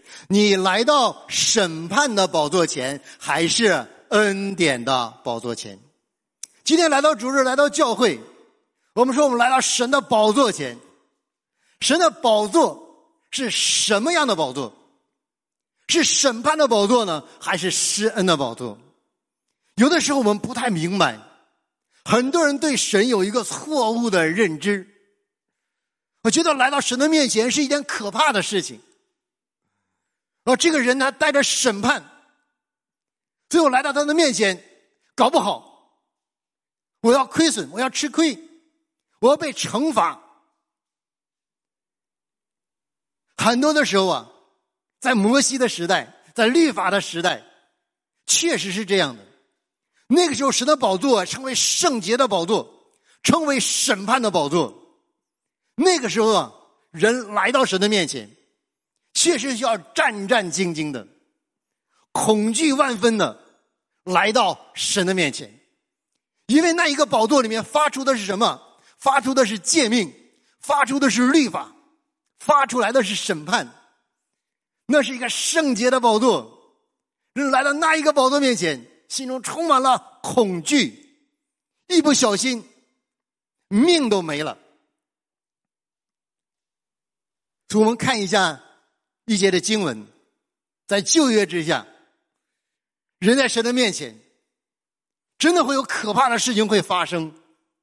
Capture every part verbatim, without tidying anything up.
你来到审判的宝座前，还是恩典的宝座前？今天来到主日，来到教会，我们说我们来到神的宝座前。神的宝座是什么样的宝座？是审判的宝座呢，还是施恩的宝座？有的时候我们不太明白，很多人对神有一个错误的认知。我觉得来到神的面前是一件可怕的事情。而这个人他带着审判，最后来到他的面前，搞不好我要亏损，我要吃亏，我要被惩罚。很多的时候啊，在摩西的时代，在律法的时代，确实是这样的。那个时候神的宝座称为圣洁的宝座，称为审判的宝座。那个时候啊，人来到神的面前，确实需要战战兢兢的，恐惧万分的来到神的面前。因为那一个宝座里面发出的是什么？发出的是诫命，发出的是律法，发出来的是审判。那是一个圣洁的宝座，人来到那一个宝座面前，心中充满了恐惧，一不小心命都没了。所以我们看一下一节的经文，在旧约之下，人在神的面前真的会有可怕的事情会发生。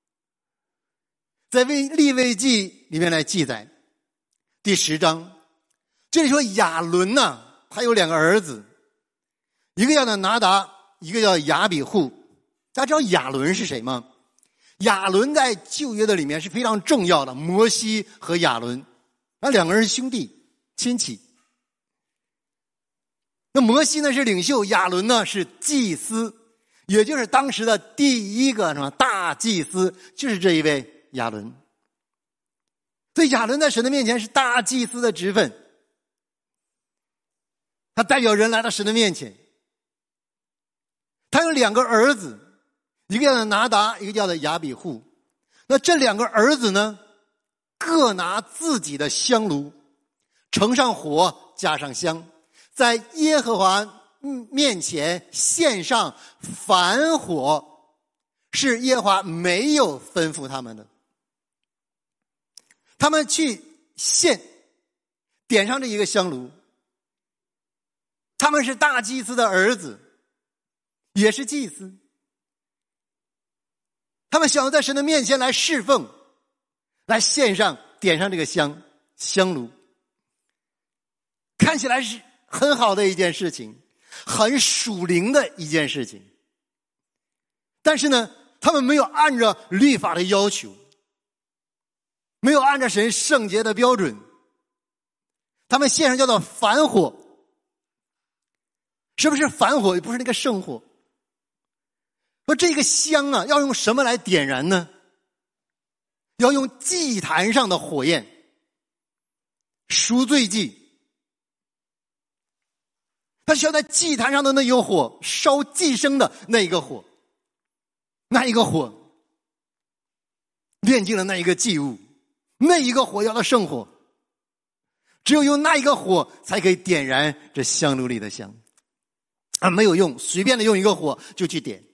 在利未记里面来记载第十章，这里说亚伦呢、啊，他有两个儿子，一个叫做拿达，一个叫亚比户。大家知道亚伦是谁吗？亚伦在旧约的里面是非常重要的，摩西和亚伦，那两个人是兄弟亲戚。那摩西呢是领袖，亚伦呢是祭司，也就是当时的第一个什么大祭司，就是这一位亚伦。所以亚伦在神的面前是大祭司的职分，他代表人来到神的面前。他有两个儿子，一个叫做拿达，一个叫做亚比户。那这两个儿子呢，各拿自己的香炉，盛上火，加上香，在耶和华面前献上燔火，是耶和华没有吩咐他们的。他们去献，点上这一个香炉。他们是大祭司的儿子，也是祭司。他们想要在神的面前来侍奉，来献上点上这个香香炉，看起来是很好的一件事情，很属灵的一件事情。但是呢，他们没有按照律法的要求，没有按照神圣洁的标准，他们献上叫做燔火。是不是燔火？也不是那个圣火。说这个香啊，要用什么来点燃呢？要用祭坛上的火焰，赎罪祭。他需要在祭坛上的那一个火，烧祭牲的那一个火，那一个火炼尽了那一个祭物，那一个火叫做圣火。只有用那一个火才可以点燃这香炉里的香啊，没有用随便的用一个火就去点。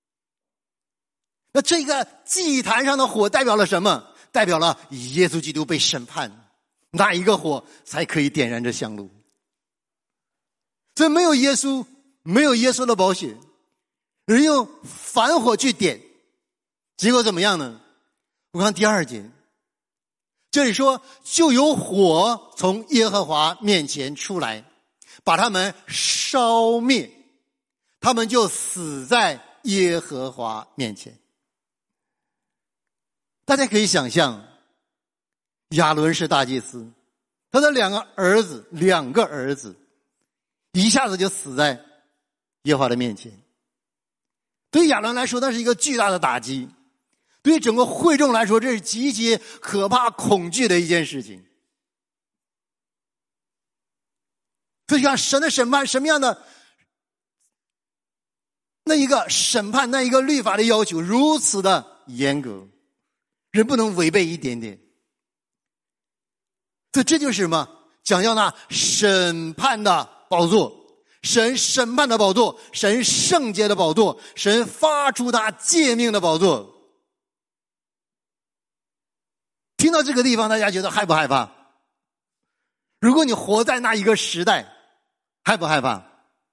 那这个祭坛上的火代表了什么？代表了耶稣基督被审判，那一个火才可以点燃这香炉。所以没有耶稣，没有耶稣的宝血，人用燔火去点，结果怎么样呢？我看第二节，这里说就有火从耶和华面前出来，把他们烧灭，他们就死在耶和华面前。大家可以想象，亚伦是大祭司，他的两个儿子，两个儿子一下子就死在耶和华的面前。对于亚伦来说，那是一个巨大的打击，对于整个会众来说，这是极其可怕恐惧的一件事情。所以看神的审判，什么样的那一个审判，那一个律法的要求如此的严格，人不能违背一点点。所以这就是什么？ 想要那审判的宝座，神审判的宝座，神圣洁的宝座，神发出他诫命的宝座。听到这个地方，大家觉得害不害怕？如果你活在那一个时代，害不害怕？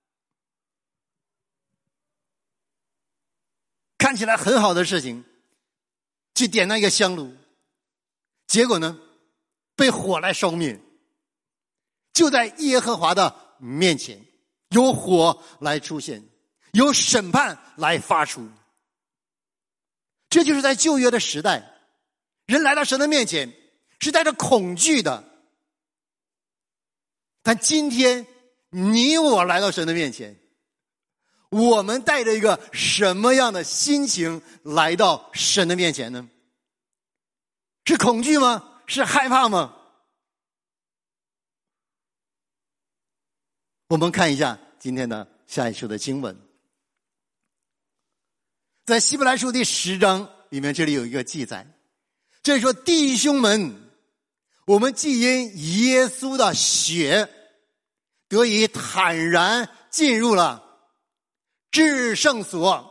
看起来很好的事情，去点那个香炉，结果呢，被火来烧灭。就在耶和华的面前，有火来出现，有审判来发出。这就是在旧约的时代，人来到神的面前是带着恐惧的。但今天你我来到神的面前，我们带着一个什么样的心情来到神的面前呢？是恐惧吗？是害怕吗？我们看一下今天的下一书的经文，在希伯来书第十章里面，这里有一个记载，这里说弟兄们，我们既因耶稣的血得以坦然进入了至圣所。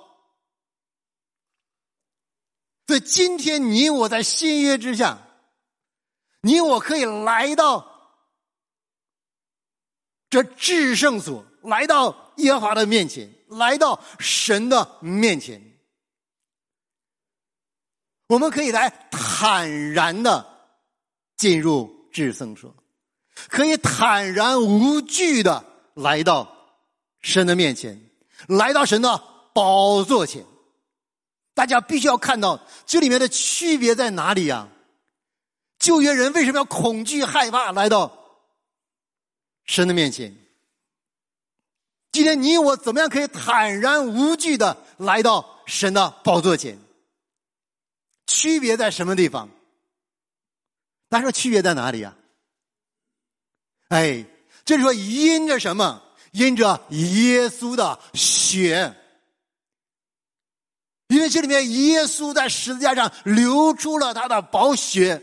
所以今天你我在新约之下，你我可以来到这至圣所，来到耶和华的面前，来到神的面前，我们可以来坦然的进入至圣所，可以坦然无惧的来到神的面前，来到神的宝座前。大家必须要看到这里面的区别在哪里啊？旧约人为什么要恐惧害怕来到神的面前？今天你我怎么样可以坦然无惧的来到神的宝座前？区别在什么地方？大家说区别在哪里啊？哎，这是说因着什么？因着耶稣的血。因为这里面耶稣在十字架上流出了他的宝血，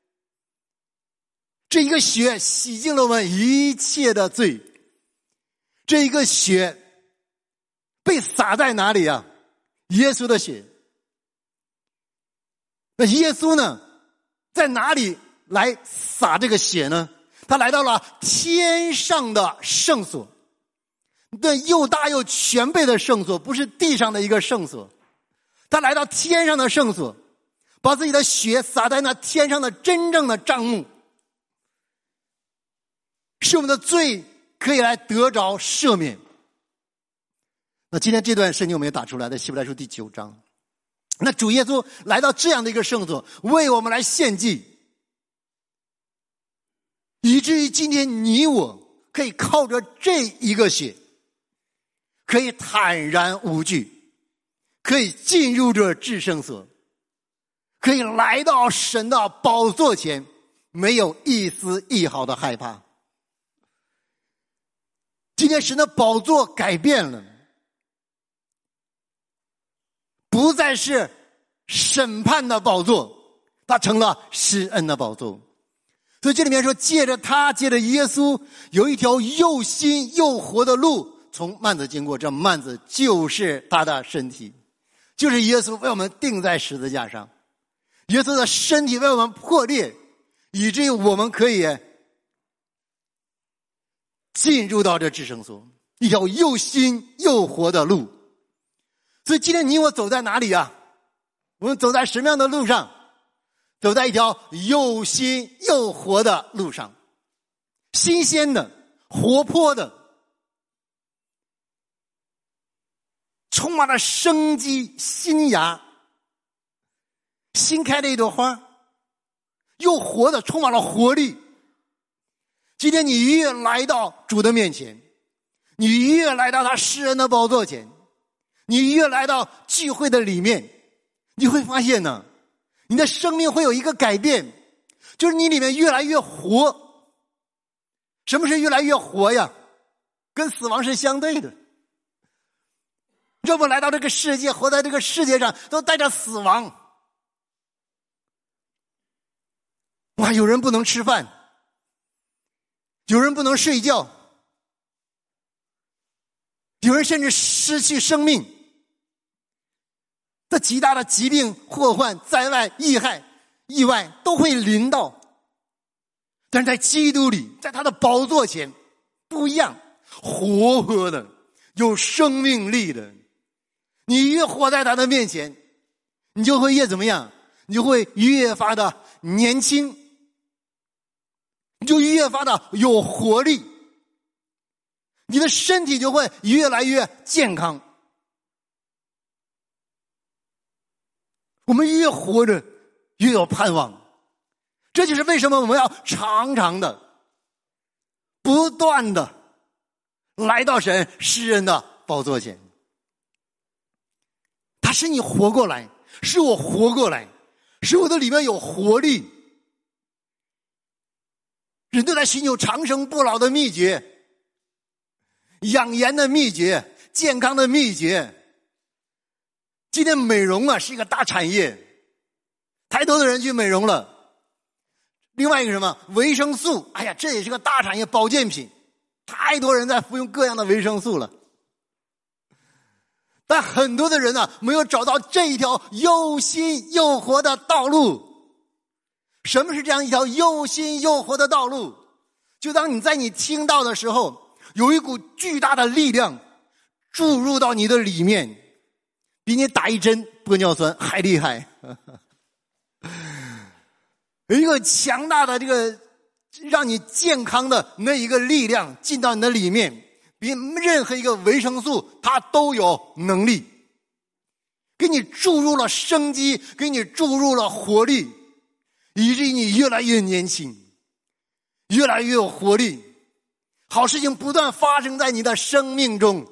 这一个血洗净了我们一切的罪。这一个血被洒在哪里啊？耶稣的血。那耶稣呢，在哪里来洒这个血呢？他来到了天上的圣所，那又大又全备的圣所，不是地上的一个圣所。他来到天上的圣所，把自己的血洒在那天上的真正的帐幕，使我们的罪可以来得着赦免。那今天这段圣经我们也打出来，在希伯来书第九章。那主耶稣来到这样的一个圣所，为我们来献祭，以至于今天你我可以靠着这一个血，可以坦然无惧，可以进入这至圣所，可以来到神的宝座前，没有一丝一毫的害怕。今天神的宝座改变了，不再是审判的宝座，它成了施恩的宝座。所以这里面说，借着他，借着耶稣，有一条又新又活的路从幔子经过，这幔子就是他的身体，就是耶稣为我们钉在十字架上，耶稣的身体为我们破裂，以至于我们可以进入到这至圣所，一条又新又活的路。所以今天你我走在哪里啊？我们走在什么样的路上？走在一条又新又活的路上，新鲜的，活泼的，充满了生机，新芽，新开的一朵花，又活的，充满了活力。今天你越来到主的面前，你越来到他施恩的宝座前，你越来到聚会的里面，你会发现呢，你的生命会有一个改变，就是你里面越来越活。什么是越来越活呀？跟死亡是相对的。要不来到这个世界，活在这个世界上都带着死亡。哇，有人不能吃饭， 有人不能睡觉，有人甚至失去生命。这极大的疾病、祸患、灾害、意害、意外都会临到。但是在基督里，在他的宝座前不一样，活泼的，有生命力的。你越活在他的面前，你就会越怎么样？你就会越发的年轻，你就越发的有活力，你的身体就会越来越健康。我们越活着越有盼望，这就是为什么我们要常常的不断的来到神施恩的宝座前。他使你活过来，使我活过来，使我的里面有活力。人都在寻求长生不老的秘诀，养颜的秘诀，健康的秘诀。今天美容啊是一个大产业，太多的人去美容了。另外一个什么维生素，哎呀，这也是个大产业，保健品，太多人在服用各样的维生素了。但很多的人呢、啊，没有找到这一条又新又活的道路。什么是这样一条又新又活的道路？就当你在你听到的时候，有一股巨大的力量注入到你的里面，比你打一针玻尿酸还厉害。有一个强大的这个让你健康的那一个力量进到你的里面，比任何一个维生素它都有能力，给你注入了生机，给你注入了活力，以至于你越来越年轻，越来越有活力，好事情不断发生在你的生命中。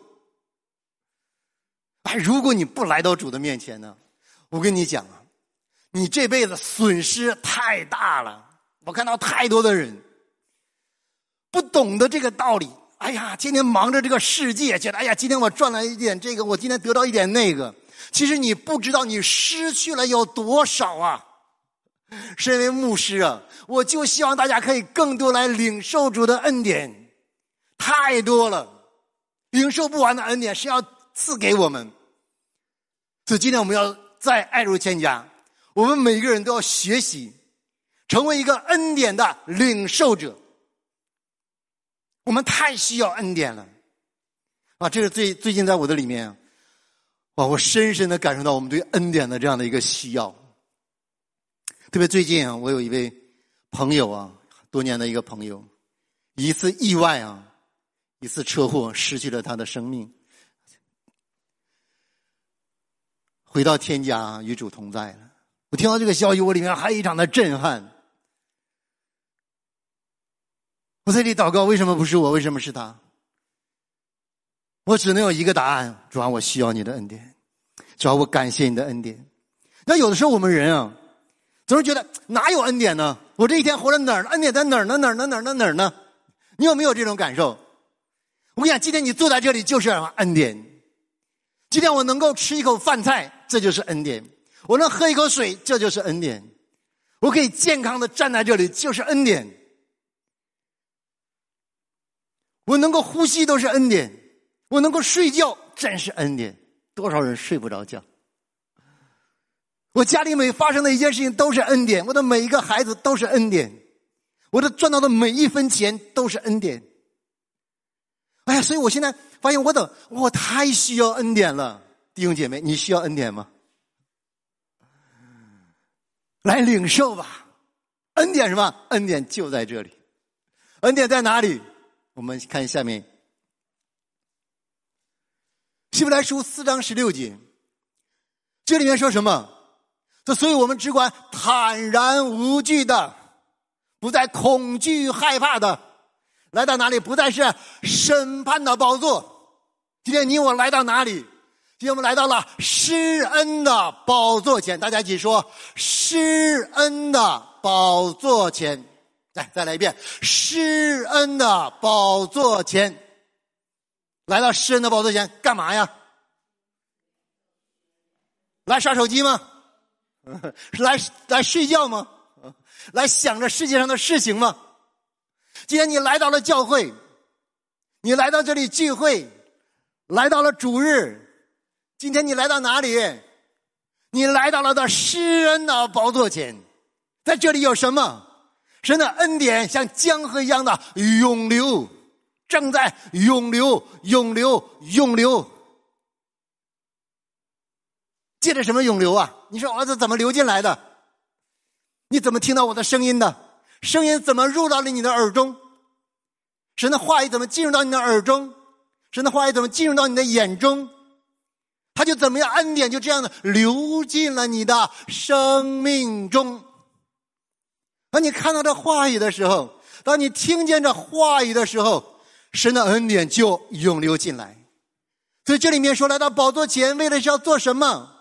哎，如果你不来到主的面前呢，我跟你讲啊，你这辈子损失太大了。我看到太多的人不懂得这个道理，哎呀，天天忙着这个世界，觉得哎呀，今天我赚了一点这个，我今天得到一点那个。其实你不知道你失去了有多少啊。身为牧师啊，我就希望大家可以更多来领受主的恩典，太多了，领受不完的恩典是要赐给我们。所以今天我们要在爱如千家，我们每个人都要学习成为一个恩典的领受者。我们太需要恩典了啊！这是最最近在我的里面啊，我深深的感受到我们对恩典的这样的一个需要。特别最近啊，我有一位朋友啊，多年的一个朋友，一次意外啊，一次车祸失去了他的生命，回到天家与主同在了。我听到这个消息，我里面非常的震撼。我在这里祷告，为什么不是我？为什么是他？我只能有一个答案：主啊，我需要你的恩典。主啊，我感谢你的恩典。那有的时候我们人啊，总是觉得哪有恩典呢？我这一天活在哪儿呢？恩典在哪儿呢？哪儿呢？哪儿呢？哪儿呢？你有没有这种感受？我跟你讲，今天你坐在这里就是恩典。今天我能够吃一口饭菜，这就是恩典；我能喝一口水，这就是恩典；我可以健康的站在这里，就是恩典；我能够呼吸都是恩典；我能够睡觉，真是恩典。多少人睡不着觉？我家里每发生的一件事情都是恩典，我的每一个孩子都是恩典，我的赚到的每一分钱都是恩典。哎呀，所以我现在发现我的我太需要恩典了。弟兄姐妹，你需要恩典吗？来领受吧。恩典什么？恩典就在这里。恩典在哪里？我们看下面希伯来书四章十六节，这里面说什么？这所以我们只管坦然无惧的，不再恐惧害怕的来到哪里？不再是审判的宝座。今天你我来到哪里？今天我们来到了施恩的宝座前。大家一起说，施恩的宝座前。来，再来一遍，施恩的宝座前。来到施恩的宝座前干嘛呀？来刷手机吗？来来睡觉吗？来想着世界上的事情吗？ 今天你来到了教会，你来到这里聚会，来到了主日，今天你来到哪里？你来到了的施恩的宝座前，在这里有什么？神的恩典像江河一样的涌流，正在涌流涌流涌流。借着什么涌流啊？你说儿子怎么流进来的？你怎么听到我的声音的？声音怎么入到了你的耳中？神的话语怎么进入到你的耳中？神的话语怎么进入到你的眼中？他就怎么样，恩典就这样的流进了你的生命中。当你看到这话语的时候，当你听见这话语的时候，神的恩典就涌流进来。所以这里面说来到宝座前，为了是要做什么？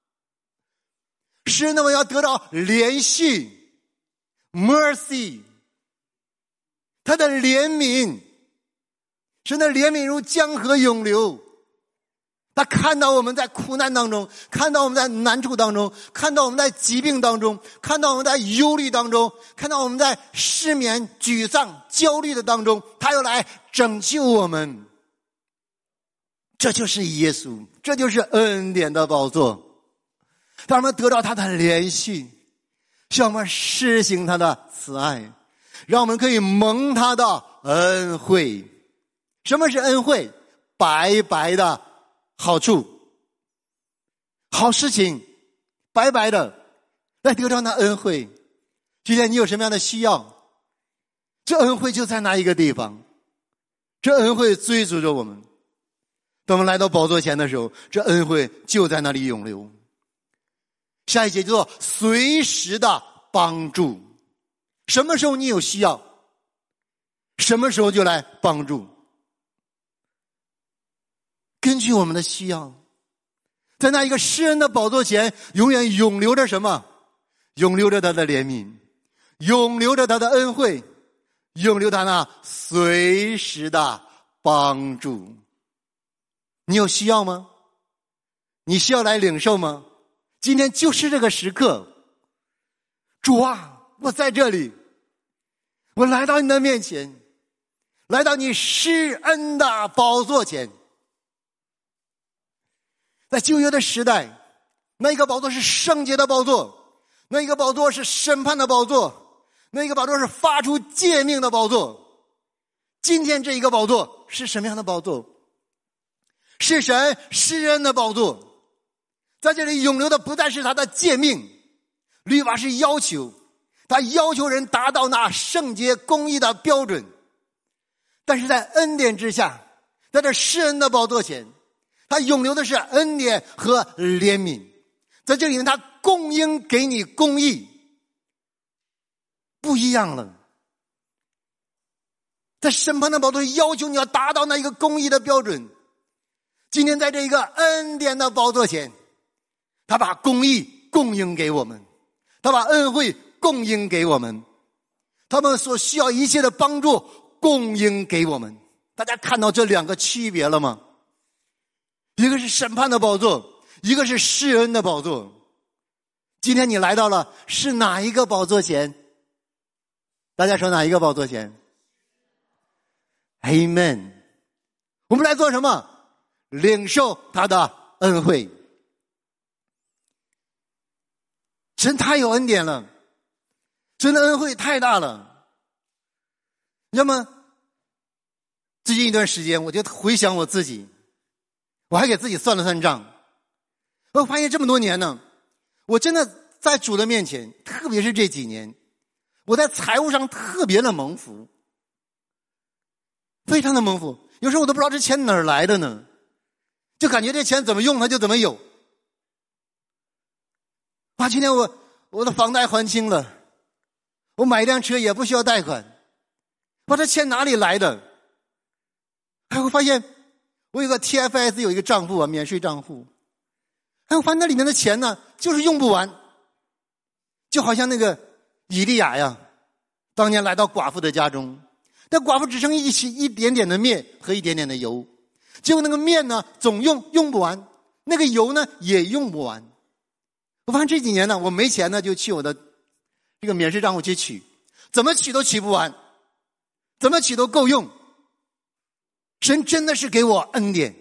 是那么要得到怜恤 mercy， 他的怜悯，神的怜悯如江河涌流。他看到我们在苦难当中，看到我们在难处当中，看到我们在疾病当中，看到我们在忧虑当中，看到我们在失眠、沮丧、焦虑的当中，他又来拯救我们。这就是耶稣，这就是恩典的宝座。让我们得到他的怜恤，向我们施行他的慈爱，让我们可以蒙他的恩惠。什么是恩惠？白白的好处，好事情，白白的来得到那恩惠。今天你有什么样的需要，这恩惠就在那一个地方，这恩惠追逐着我们。当我们来到宝座前的时候，这恩惠就在那里涌流。下一节叫做随时的帮助。什么时候你有需要，什么时候就来帮助。根据我们的需要，在那一个施恩的宝座前，永远涌流着什么？涌流着他的怜悯，涌流着他的恩惠，涌流他那随时的帮助。你有需要吗？你需要来领受吗？今天就是这个时刻，主啊，我在这里，我来到你的面前，来到你施恩的宝座前。在旧约的时代，那一个宝座是圣洁的宝座，那一个宝座是审判的宝座，那一个宝座是发出诫命的宝座。今天这一个宝座是什么样的宝座？是神施恩的宝座。在这里涌流的不再是他的诫命，律法是要求，他要求人达到那圣洁公义的标准。但是在恩典之下，在这施恩的宝座前，他涌流的是恩典和怜悯。在这里面他供应给你公义，不一样了。在审判的宝座要求你要达到那一个公义的标准。今天在这一个恩典的宝座前，他把公义供应给我们，他把恩惠供应给我们，他们所需要一切的帮助供应给我们。大家看到这两个区别了吗？一个是审判的宝座，一个是施恩的宝座。今天你来到了是哪一个宝座前？大家说哪一个宝座前？ Amen。 我们来做什么？领受他的恩惠。神太有恩典了，神的恩惠太大了。那么最近一段时间，我就回想我自己，我还给自己算了算账，我发现这么多年呢，我真的在主的面前，特别是这几年，我在财务上特别的蒙福，非常的蒙福。有时候我都不知道这钱哪儿来的呢，就感觉这钱怎么用它就怎么有。啊，今天我我的房贷还清了，我买一辆车也不需要贷款，把这钱哪里来的？哎，我发现我有个 T F S 有一个账户啊，免税账户。哎，我发现那里面的钱呢，就是用不完。就好像那个以利亚呀，当年来到寡妇的家中，那寡妇只剩一起一点点的面和一点点的油，结果那个面呢总用用不完，那个油呢也用不完。我发现这几年呢，我没钱呢就去我的这个免税账户去取，怎么取都取不完， 怎么取都够用。神真的是给我恩典，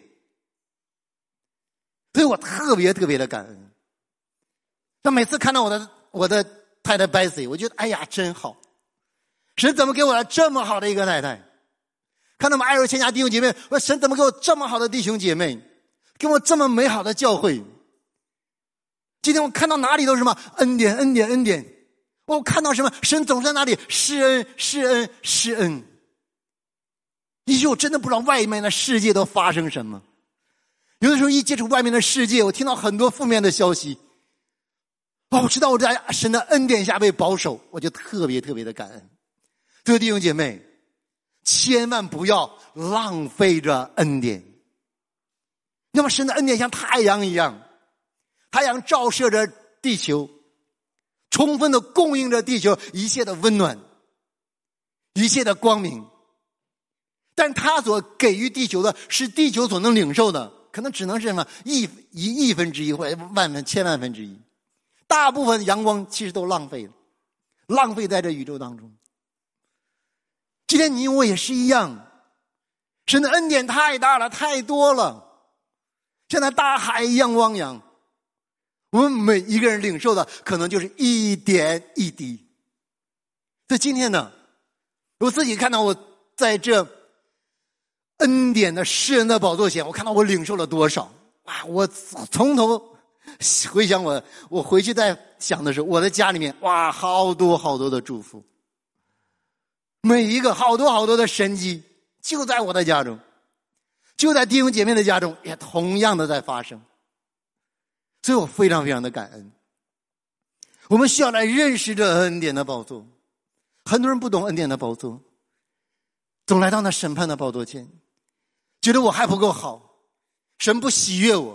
所以我特别特别的感恩。那每次看到我的我的太太 Betsy， 我觉得哎呀真好，神怎么给我了这么好的一个太太？看到我们爱若千家弟兄姐妹，我说神怎么给我这么好的弟兄姐妹，给我这么美好的教会？今天我看到哪里都是什么恩典恩典恩典，我看到什么神总是在哪里施恩施恩施恩。以及我真的不知道外面的世界都发生什么，有的时候一接触外面的世界，我听到很多负面的消息，哦，我知道我在神的恩典下被保守，我就特别特别的感恩。各位弟兄姐妹，千万不要浪费着恩典。那么神的恩典像太阳一样，太阳照射着地球，充分的供应着地球一切的温暖，一切的光明。但他所给予地球的是地球所能领受的，可能只能是什么亿一亿分之一或者万分千万分之一，大部分阳光其实都浪费了，浪费在这宇宙当中。今天你我也是一样，神的恩典太大了，太多了，像那大海一样汪洋，我们每一个人领受的可能就是一点一滴。所以今天呢，我自己看到我在这恩典的施恩的宝座前，我看到我领受了多少啊！我从头回想我，我回去再想的时候，我的家里面哇，好多好多的祝福，每一个好多好多的神迹就在我的家中，就在弟兄姐妹的家中也同样的在发生，所以我非常非常的感恩。我们需要来认识这恩典的宝座。很多人不懂恩典的宝座，总来到那审判的宝座前，觉得我还不够好，神不喜悦我。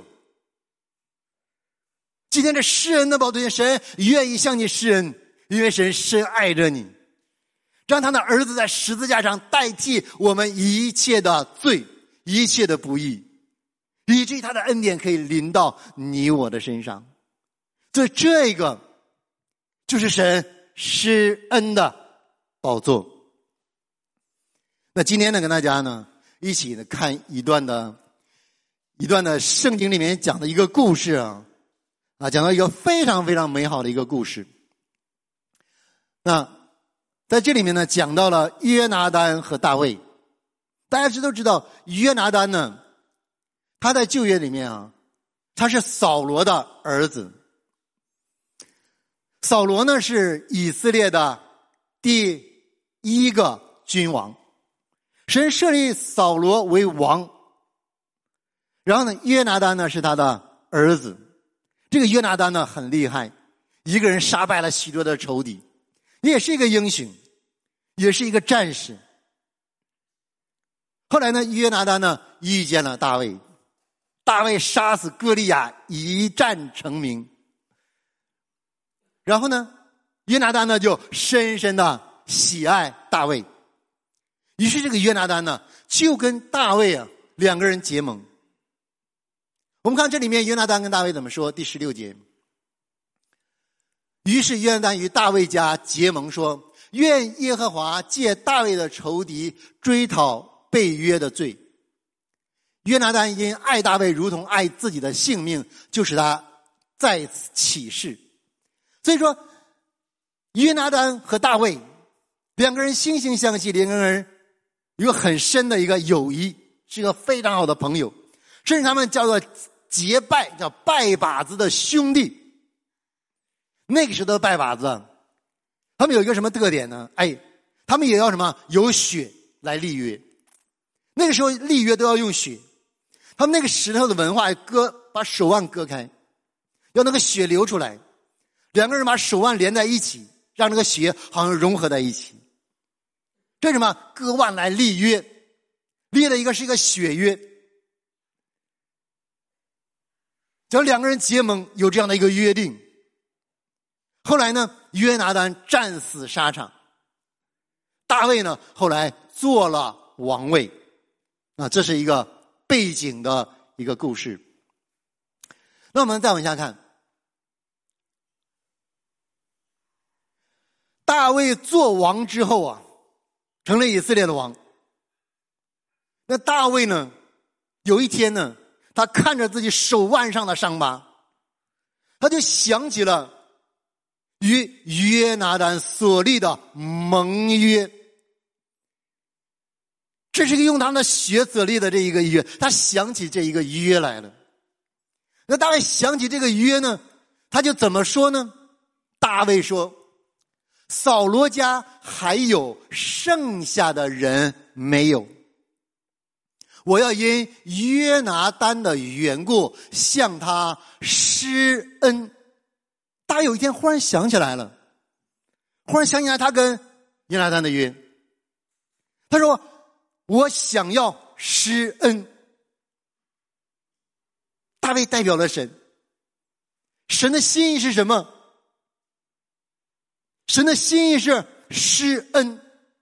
今天这施恩的宝座前，神愿意向你施恩，因为神深爱着你，让他的儿子在十字架上代替我们一切的罪，一切的不义，以至于他的恩典可以临到你我的身上。所以这个就是神施恩的宝座。那今天呢，跟大家呢一起呢看一段的一段的圣经里面讲的一个故事啊，啊，讲到一个非常非常美好的一个故事。那在这里面呢，讲到了约拿单和大卫。大家知都知道，约拿单呢，他在旧约里面啊，他是扫罗的儿子。扫罗呢是以色列的第一个君王，神设立扫罗为王，然后呢，约拿单呢是他的儿子。这个约拿单呢很厉害，一个人杀败了许多的仇敌，也是一个英雄，也是一个战士。后来呢，约拿单呢遇见了大卫，大卫杀死歌利亚，一战成名。然后呢，约拿单呢就深深的喜爱大卫，于是这个约拿单呢就跟大卫啊两个人结盟。我们看这里面约拿单跟大卫怎么说，第十六节。于是约拿单与大卫家结盟说，愿耶和华借大卫的仇敌追讨背约的罪。约拿单因爱大卫如同爱自己的性命，就使他在此起誓。所以说约拿单和大卫两个人惺惺相惜，两个人有很深的一个友谊，是一个非常好的朋友，甚至他们叫做结拜，叫拜把子的兄弟。那个时候的拜把子，他们有一个什么特点呢？哎，他们也要什么？有血来立约。那个时候立约都要用血，他们那个石头的文化，割把手腕割开，要那个血流出来，两个人把手腕连在一起，让这个血好像融合在一起。这是什么？割腕来立约，立了一个是一个血约。只要两个人结盟，有这样的一个约定。后来呢，约拿单战死沙场，大卫呢后来做了王位。啊，这是一个背景的一个故事。那我们再往下看，大卫做王之后啊， 成了以色列的王。那大卫呢，有一天呢，他看着自己手腕上的伤疤，他就想起了与约拿单所立的盟约。这是一个用他们的血所立的这一个约，他想起这一个约来了。那大卫想起这个约呢，他就怎么说呢？大卫说，扫罗家还有剩下的人没有，我要因约拿单的缘故向他施恩。大卫有一天忽然想起来了，忽然想起来他跟约拿单的约，他说我想要施恩。大卫代表了神，神的心意是什么？神的心意是施恩。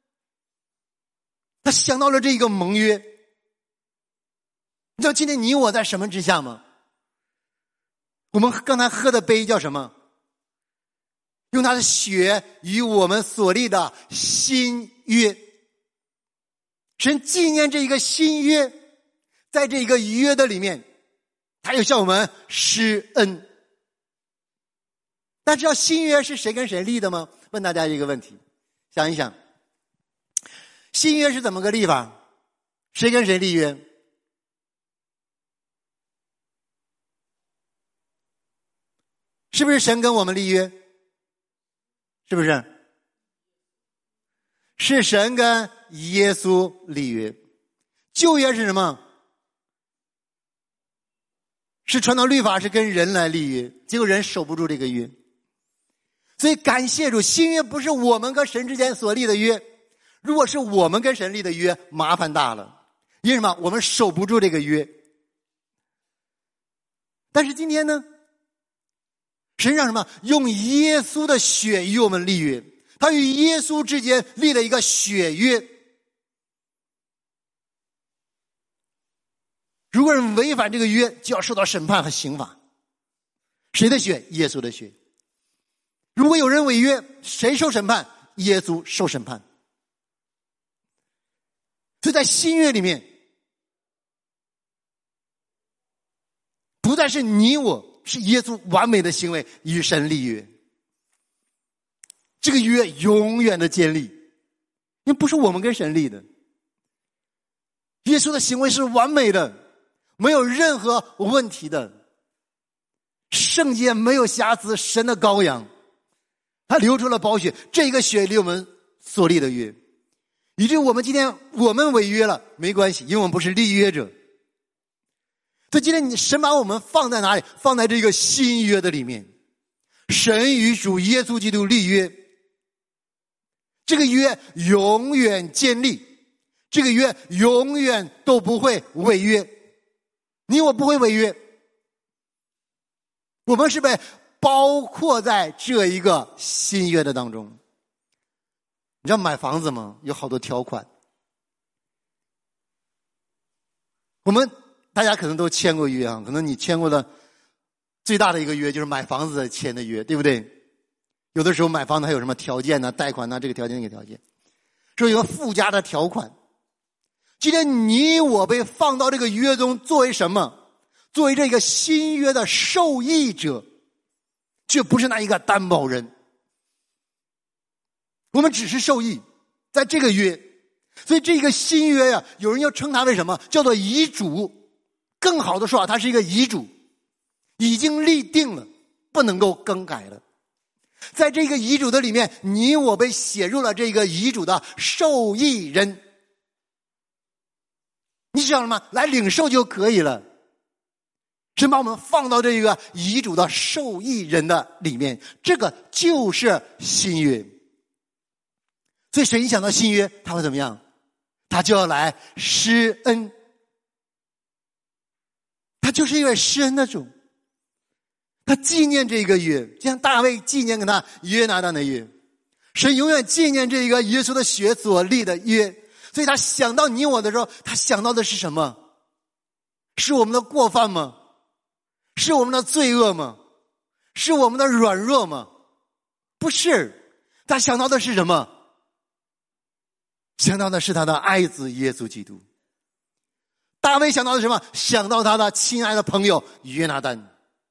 他想到了这个盟约。你知道今天你我在什么之下吗？我们刚才喝的杯叫什么？用他的血与我们所立的新约。神纪念这一个新约，在这个约的里面，他又向我们施恩。但知道新约是谁跟谁立的吗？问大家一个问题，想一想，新约是怎么个立法？谁跟谁立约？是不是神跟我们立约？是不是？是神跟耶稣立约。旧约是什么？是传道律法，是跟人来立约，结果人守不住这个约。所以感谢主，新约不是我们跟神之间所立的约，如果是我们跟神立的约，麻烦大了。因为什么？我们守不住这个约。但是今天呢，神让什么？用耶稣的血与我们立约，他与耶稣之间立了一个血约。如果人违反这个约，就要受到审判和刑罚。谁的血？耶稣的血。如果有人违约，谁受审判？耶稣受审判。所以在新约里面，不再是你我，是耶稣完美的行为与神立约。这个约永远的建立，因为不是我们跟神立的。耶稣的行为是完美的，没有任何问题的，圣洁没有瑕疵，神的羔羊，他流出了宝血，这个血离我们所立的约，以至于我们今天我们违约了没关系，因为我们不是立约者。所以今天你神把我们放在哪里？放在这个新约的里面，神与主耶稣基督立约，这个约永远建立，这个约永远都不会违约。你我不会违约，我们是被包括在这一个新约的当中。你知道买房子吗？有好多条款，我们大家可能都签过约啊，可能你签过的最大的一个约就是买房子签的约，对不对？有的时候买房子还有什么条件呢？贷款呢？这个条件那个条件，是有个附加的条款。今天你我被放到这个约中，作为什么？作为这个新约的受益者，却不是那一个担保人。我们只是受益，在这个约。所以这个新约呀、啊，有人要称它为什么？叫做遗嘱。更好的说啊，它是一个遗嘱，已经立定了，不能够更改了。在这个遗嘱的里面，你我被写入了这个遗嘱的受益人。你知道什么？来领受就可以了。神把我们放到这个遗嘱的受益人的里面，这个就是新约。所以神一想到新约，他会怎么样？他就要来施恩。他就是一位施恩的主，他纪念这个约，就像大卫纪念跟他约拿单的约。神永远纪念这一个耶稣的血所立的约。所以他想到你我的时候，他想到的是什么？是我们的过犯吗？是我们的罪恶吗？是我们的软弱吗？不是，他想到的是什么？ 想到的是他的爱子耶稣基督。大卫想到的是什么？想到他的亲爱的朋友约拿单。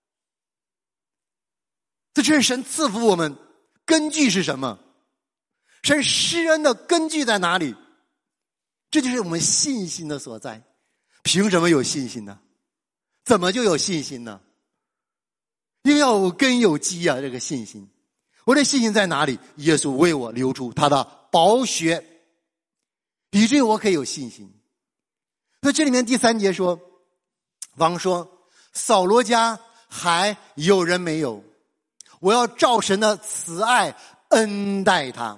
这是神赐福我们，根据是什么？神施恩的根据在哪里？这就是我们信心的所在。凭什么有信心呢？怎么就有信心呢？因为要有根有基啊，这个信心。我的信心在哪里？耶稣为我流出他的宝血，以至于我可以有信心。所以这里面第三节说，王说，扫罗家还有人没有？我要照神的慈爱恩待他。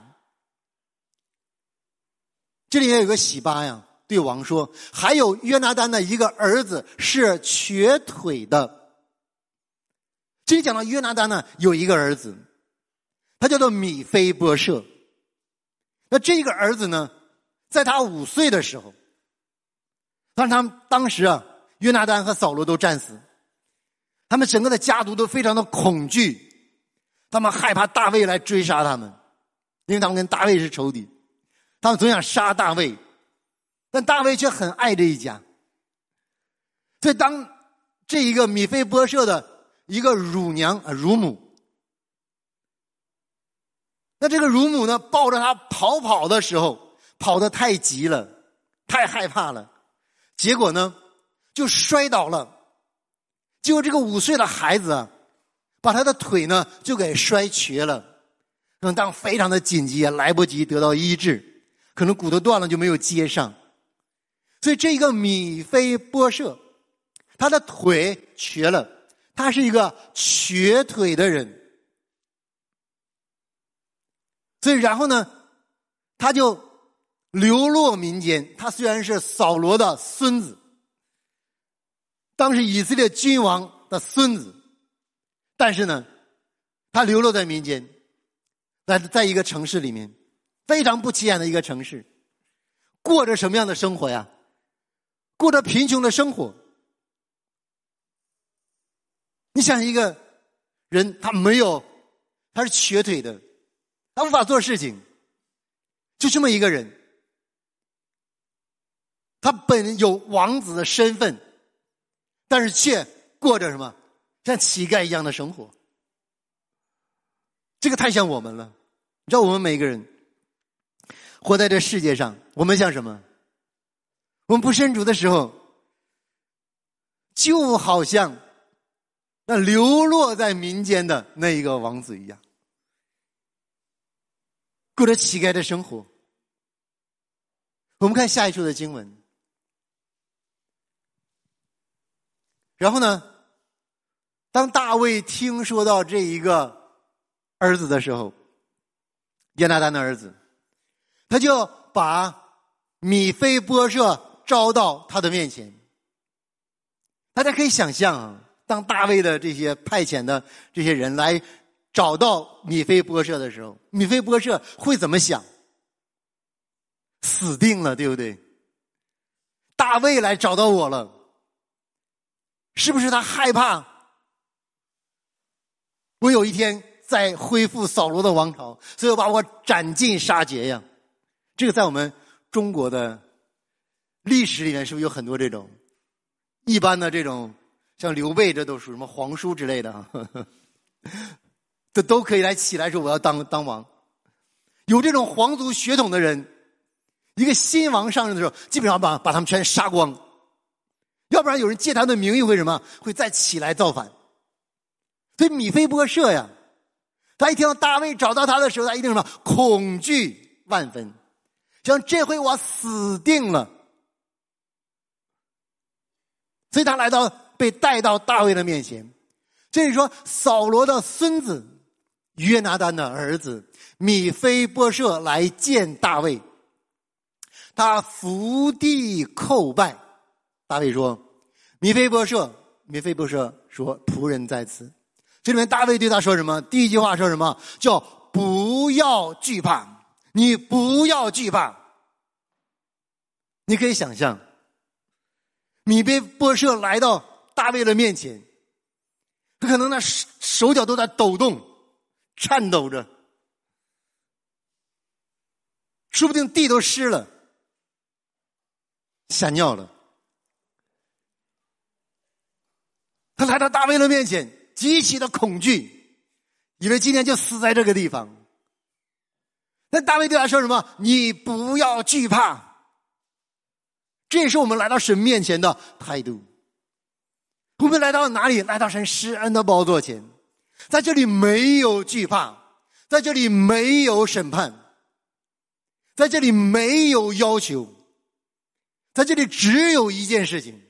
这里面有个洗巴呀，对王说，还有约拿单的一个儿子是瘸腿的。这里讲到约拿单呢，有一个儿子，他叫做米非波设。那这个儿子呢，在他五岁的时候，但是他们当时啊，约拿单和扫罗都战死，他们整个的家族都非常的恐惧，他们害怕大卫来追杀他们，因为他们跟大卫是仇敌，他们总想杀大卫，但大卫却很爱这一家。所以当这一个米非波设的一个乳娘啊乳母，那这个乳母呢抱着他跑跑的时候，跑得太急了，太害怕了，结果呢就摔倒了。结果这个五岁的孩子啊，把他的腿呢就给摔瘸了，可能当非常的紧急啊，来不及得到医治，可能骨头断了就没有接上。所以这个米非波设，他的腿瘸了，他是一个瘸腿的人。所以然后呢，他就流落民间。他虽然是扫罗的孙子，当时以色列君王的孙子，但是呢，他流落在民间，在在一个城市里面，非常不起眼的一个城市，过着什么样的生活呀？过着贫穷的生活。你想一个人，他没有，他是瘸腿的，他无法做事情，就这么一个人，他本有王子的身份，但是却过着什么像乞丐一样的生活。这个太像我们了。你知道我们每个人活在这世界上，我们像什么？我们不信主的时候，就好像那流落在民间的那一个王子一样，过着乞丐的生活。我们看下一处的经文。然后呢，当大卫听说到这一个儿子的时候，约拿单的儿子，他就把米非波设招到他的面前。大家可以想象啊，当大卫的这些派遣的这些人来找到米非波设的时候，米非波设会怎么想？死定了，对不对？大卫来找到我了，是不是他害怕我有一天再恢复扫罗的王朝，所以我把我斩尽杀绝呀？这个在我们中国的历史里面是不是有很多这种一般的这种，像刘备这都属什么皇叔之类的啊，这都可以来起来说我要当当王。有这种皇族血统的人，一个新王上任的时候，基本上把把他们全杀光，要不然有人借他的名誉会什么，会再起来造反。所以米非波设呀，他一听到大卫找到他的时候，他一定什么恐惧万分，像这回我死定了。所以他来到，被带到大卫的面前。这里说扫罗的孙子约拿单的儿子米非波设来见大卫，他伏地叩拜。大卫说：米非波设，米非波设说：仆人在此。这里面大卫对他说什么？第一句话说什么？叫不要惧怕，你不要惧怕。你可以想象，米非波设来到大卫的面前，他可能那手脚都在抖动，颤抖着， 说不定地都湿了，吓尿了。他来到大卫的面前，极其的恐惧，以为今天就死在这个地方。但大卫对他说什么？你不要惧怕。这也是我们来到神面前的态度。我们来到哪里？来到神施恩的宝座前，在这里没有惧怕，在这里没有审判，在这里没有要求，在这里只有一件事情，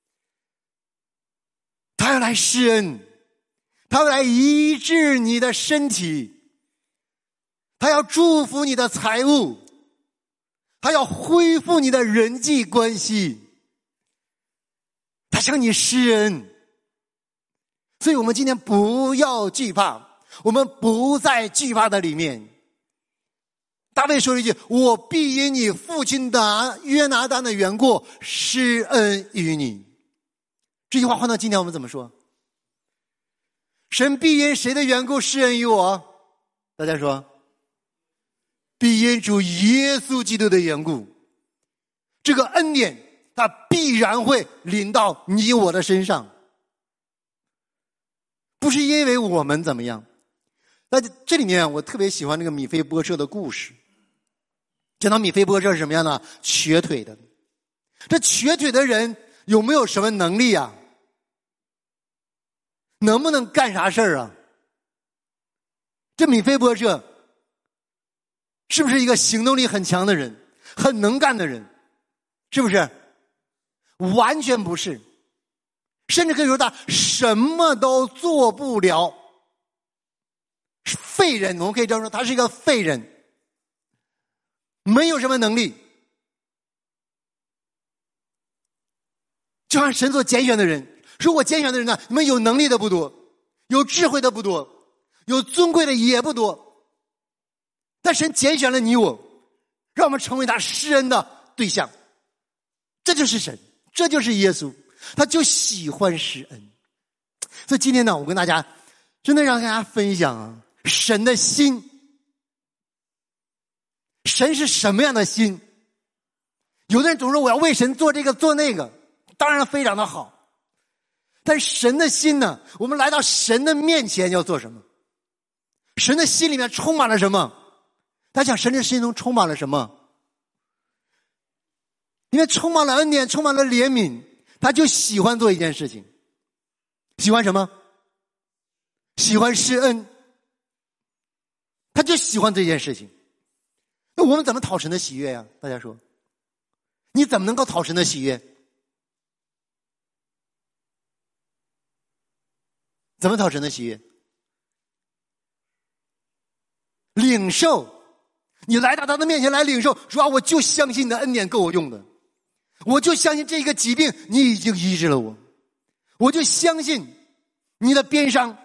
他要来施恩，他要来医治你的身体，他要祝福你的财物，他要恢复你的人际关系，他向你施恩。所以我们今天不要惧怕，我们不在惧怕的里面。大卫说了一句：我必因你父亲的约拿单的缘故施恩于你。这句话换到今天我们怎么说？神必因谁的缘故施恩于我？大家说，必因主耶稣基督的缘故。这个恩典它必然会临到你我的身上，不是因为我们怎么样。那这里面我特别喜欢那个米非波设的故事。讲到米非波设是什么样的？瘸腿的。这瘸腿的人有没有什么能力啊？能不能干啥事儿啊？这米非波设是不是一个行动力很强的人，很能干的人？是不是？完全不是，甚至可以说他什么都做不了，废人。我们可以这样说，他是一个废人，没有什么能力。就像神所拣选的人，说我拣选的人呢，你们有能力的不多，有智慧的不多，有尊贵的也不多，但神拣选了你我，让我们成为他施恩的对象。这就是神，这就是耶稣，他就喜欢施恩。所以今天呢，我跟大家真的让大家分享啊，神的心。神是什么样的心？有的人总说我要为神做这个做那个，当然非常的好。但神的心呢，我们来到神的面前要做什么？神的心里面充满了什么？大家想神的心中充满了什么？因为充满了恩典，充满了怜悯，他就喜欢做一件事情。喜欢什么？喜欢施恩。他就喜欢这件事情。那我们怎么讨神的喜悦呀？大家说，你怎么能够讨神的喜悦？怎么讨神的喜悦？领受。你来到他的面前来领受，说啊，我就相信你的恩典够我用的，我就相信这个疾病你已经医治了我，我就相信你的鞭伤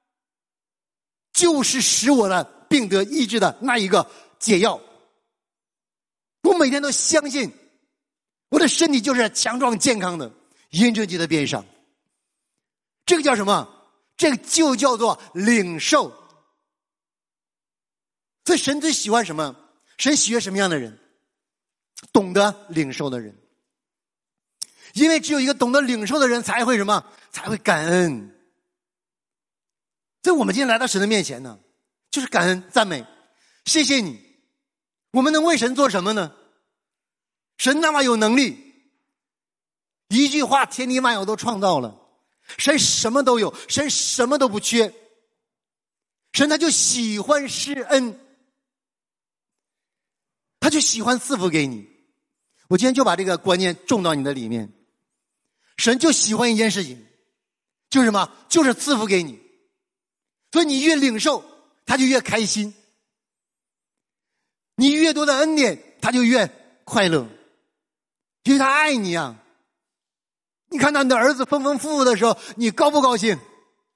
就是使我的病得医治的那一个解药。我每天都相信我的身体就是强壮健康的，因着你的鞭伤。这个叫什么？这个就叫做领受。所以神最喜欢什么？神喜悦什么样的人？懂得领受的人。因为只有一个懂得领受的人才会什么？才会感恩。所以我们今天来到神的面前呢，就是感恩赞美，谢谢你。我们能为神做什么呢？神那么有能力，一句话天地万有都创造了，神什么都有，神什么都不缺，神他就喜欢施恩，他就喜欢赐福给你。我今天就把这个观念种到你的里面。神就喜欢一件事情，就是什么？就是赐福给你。所以你越领受，他就越开心。你越多的恩典，他就越快乐，因为他爱你啊。你看到你的儿子丰丰富富的时候，你高不高兴？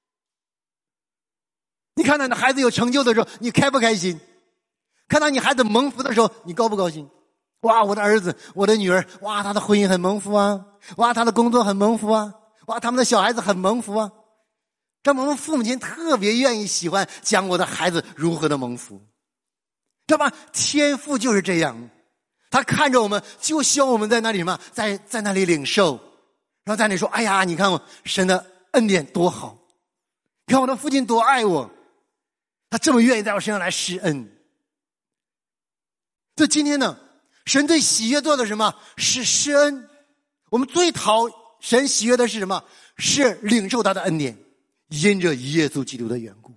你看到你的孩子有成就的时候，你开不开心？看到你孩子蒙福的时候，你高不高兴？哇，我的儿子，我的女儿，哇，他的婚姻很蒙福啊，哇，他的工作很蒙福啊，哇，他们的小孩子很蒙福啊。这我们父母亲特别愿意喜欢讲我的孩子如何的蒙福， 知道吧？天父就是这样，他看着我们，就希望我们在那里什么，在在那里领受，然后在那里说：“哎呀，你看我神的恩典多好，你看我的父亲多爱我，他这么愿意在我身上来施恩。”所以今天呢，神最喜悦做的什么？是施恩。我们最讨神喜悦的是什么？是领受他的恩典，因着耶稣基督的缘故。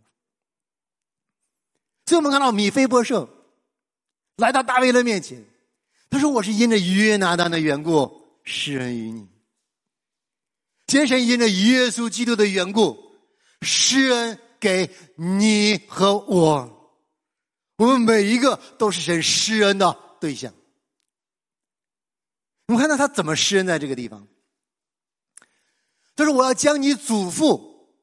所以我们看到米非波设来到大卫的面前，他说：“我是因着约拿单的缘故施恩于你。”今天神因着耶稣基督的缘故施恩给你和我，我们每一个都是神施恩的对象。我们看到他怎么施恩在这个地方，他说：“我要将你祖父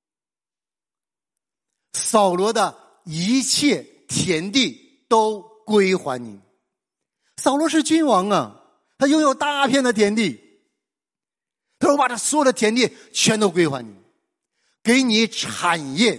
扫罗的一切田地都归还你。”扫罗是君王啊，他拥有大片的田地，他说：“我把他所有的田地全都归还你，给你产业。”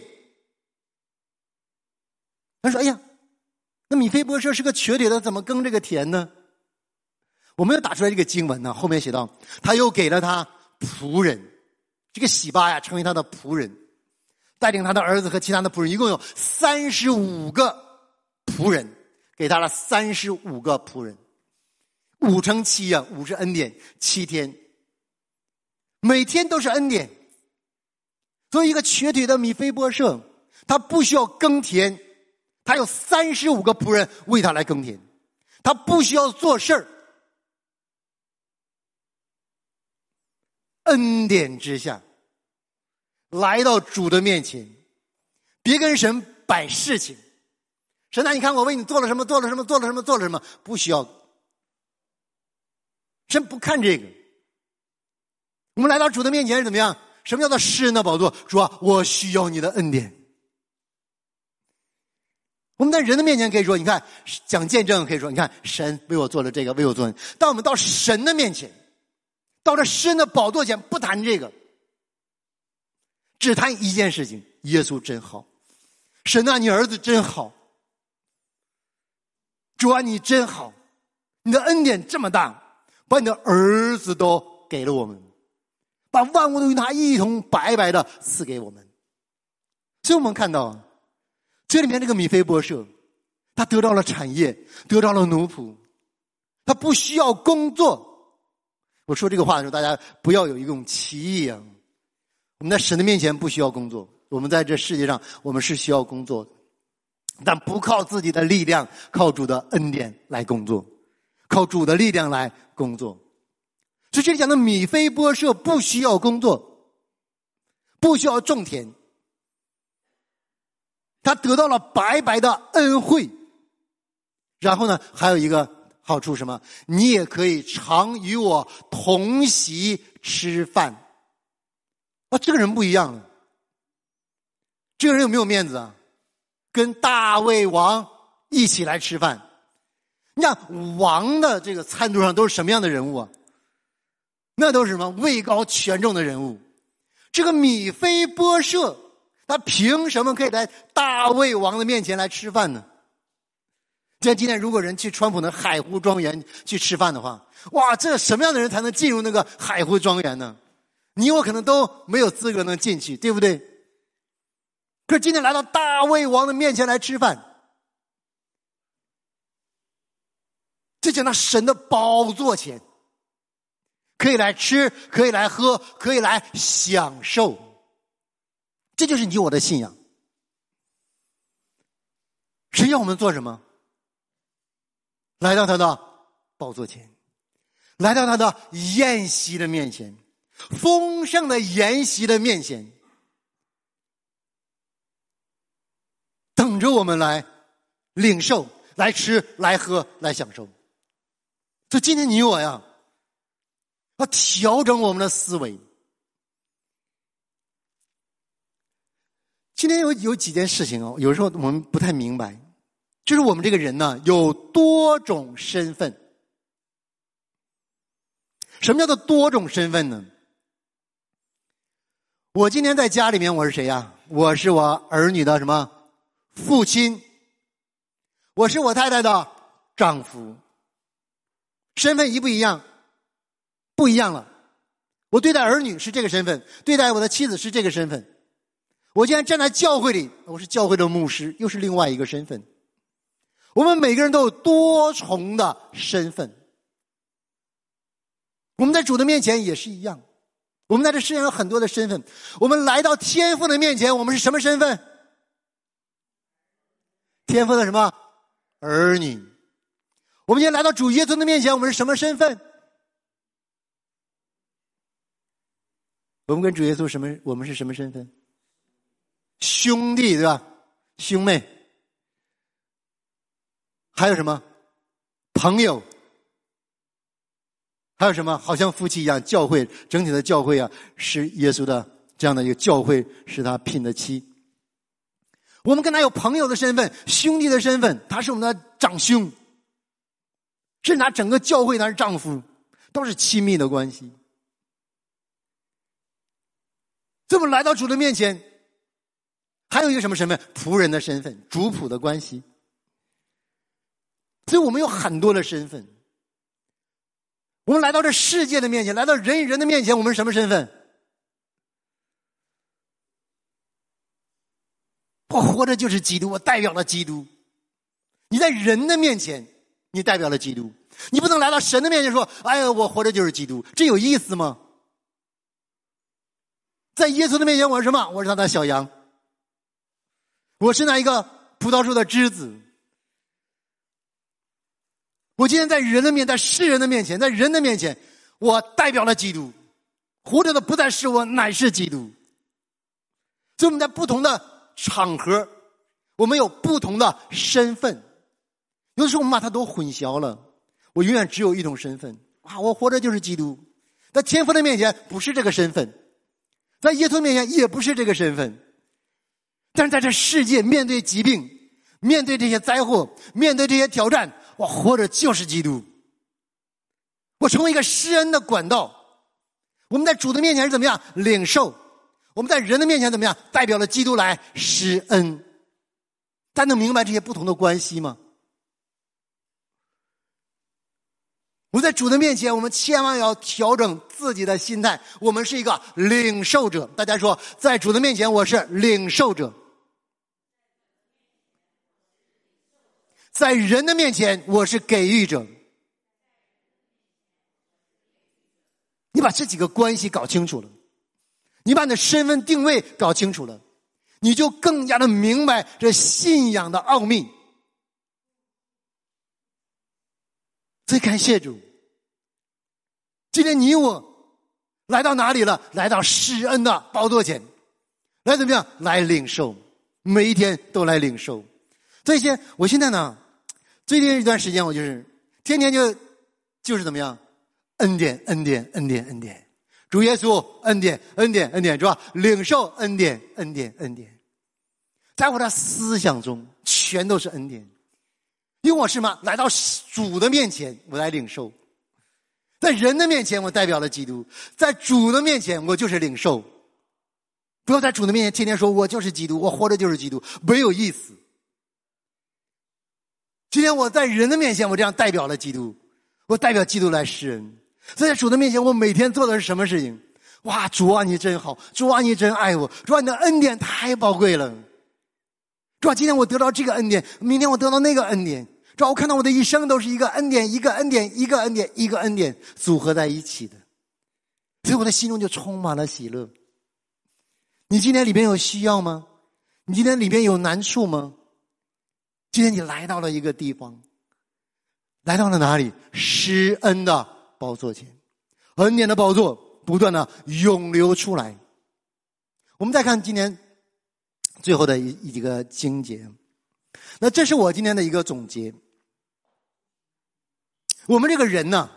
他说：“哎呀，那米非波设是个瘸腿的，怎么耕这个田呢？”我们又打出来这个经文呢，后面写到他又给了他仆人，这个洗巴呀成为他的仆人，带领他的儿子和其他的仆人，一共有三十五个仆人，给他了三十五个仆人，五乘七啊，五是恩典，七天，每天都是恩典。作为一个瘸腿的米非波设，他不需要耕田，他有三十五个仆人为他来耕田，他不需要做事儿。恩典之下来到主的面前，别跟神摆事情。神啊，你看我为你做了什么，做了什么，做了什么，做了什么，不需要。神不看这个。我们来到主的面前是怎么样？什么叫做施恩的宝座？主啊，我需要你的恩典。我们在人的面前可以说，你看讲见证可以说，你看神为我做了这个，为我做了。当我们到神的面前，到这施恩的宝座前，不谈这个，只谈一件事情：耶稣真好，神啊，你儿子真好，主啊，你真好，你的恩典这么大，把你的儿子都给了我们，把万物都与他一同白白的赐给我们。所以我们看到这里面这个米非波设，他得到了产业，得到了奴仆，他不需要工作。我说这个话的时候，大家不要有一种歧义啊！我们在神的面前不需要工作，我们在这世界上我们是需要工作的，但不靠自己的力量，靠主的恩典来工作，靠主的力量来工作。所以这里讲的米非波设不需要工作，不需要种田，他得到了白白的恩惠。然后呢，还有一个好处什么？你也可以常与我同席吃饭。啊，这个人不一样了。这个人有没有面子啊？跟大卫王一起来吃饭。你看王的这个餐桌上都是什么样的人物啊？那都是什么位高权重的人物。这个米非波设，他凭什么可以在大卫王的面前来吃饭呢？像今天如果人去川普的海湖庄园去吃饭的话，哇，这什么样的人才能进入那个海湖庄园呢？你我可能都没有资格能进去，对不对？可是今天来到大卫王的面前来吃饭，这讲到神的宝座前，可以来吃，可以来喝，可以来享受。这就是你我的信仰。神要我们做什么？来到他的宝座前，来到他的宴席的面前，丰盛的宴席的面前，等着我们来领受，来吃，来喝，来享受。所以今天你我呀，要调整我们的思维。今天有有几件事情哦，有时候我们不太明白，就是我们这个人呢有多种身份。什么叫做多种身份呢？我今天在家里面我是谁呀？我是我儿女的什么父亲， 我是我太太的丈夫。身份一不一样？不一样了。我对待儿女是这个身份，对待我的妻子是这个身份。我今天站在教会里，我是教会的牧师，又是另外一个身份。我们每个人都有多重的身份。我们在主的面前也是一样。我们在这世上有很多的身份。我们来到天父的面前，我们是什么身份？天父的什么？儿女。我们今天来到主耶稣的面前，我们是什么身份？我们跟主耶稣什么？我们是什么身份？兄弟，对吧？兄妹。还有什么？朋友。还有什么？好像夫妻一样，教会，整体的教会啊，是耶稣的这样的一个教会，是他聘的妻。我们跟他有朋友的身份，兄弟的身份，他是我们的长兄，是拿整个教会他是丈夫，都是亲密的关系。这么来到主的面前，还有一个什么身份？仆人的身份，主仆的关系。所以我们有很多的身份。我们来到这世界的面前，来到人与人的面前，我们是什么身份？我活着就是基督，我代表了基督。你在人的面前，你代表了基督。你不能来到神的面前说，哎呀，我活着就是基督，这有意思吗？在耶稣的面前，我是什么？我是他的小羊，我是那一个葡萄树的枝子。我今天在人的面，在世人的面前，在人的面前，我代表了基督。活着的不再是我，乃是基督。所以我们在不同的场合，我们有不同的身份。有的时候我们把它都混淆了。我永远只有一种身份啊，我活着就是基督。在天父的面前不是这个身份，在耶稣面前也不是这个身份。但是在这世界，面对疾病，面对这些灾祸，面对这些挑战，我活着就是基督。我成为一个施恩的管道。我们在主的面前是怎么样领受？我们在人的面前怎么样代表了基督来施恩？大家能明白这些不同的关系吗？我在主的面前，我们千万要调整自己的心态。我们是一个领受者。大家说，在主的面前我是领受者。在人的面前我是给予者。你把这几个关系搞清楚了，你把你的身份定位搞清楚了，你就更加的明白这信仰的奥秘。所以感谢主，今天你我来到哪里了？来到施恩的宝座前，来怎么样？来领受，每一天都来领受。这些我现在呢，最近一段时间我就是天天就就是怎么样？恩典，恩典，恩典，恩典。主耶稣，恩典，恩典，恩典，是吧？领受恩典，恩典，恩典。在我的思想中，全都是恩典。因为我是什么？来到主的面前，我来领受。在人的面前，我代表了基督；在主的面前，我就是领受。不要在主的面前天天说我就是基督，我活着就是基督，没有意思。今天我在人的面前，我这样代表了基督，我代表基督来施恩。所以在主的面前，我每天做的是什么事情？哇，主啊，你真好！主啊，你真爱我！主啊，你的恩典太宝贵了！主啊，今天我得到这个恩典，明天我得到那个恩典。主啊，我看到我的一生都是一个恩典，一个恩典，一个恩典，一个恩典组合在一起的。所以我的心中就充满了喜乐。你今天里边有需要吗？你今天里边有难处吗？今天你来到了一个地方，来到了哪里？施恩的宝座前，恩典的宝座不断的涌流出来。我们再看今天最后的一一个经节，那这是我今天的一个总结。我们这个人呢，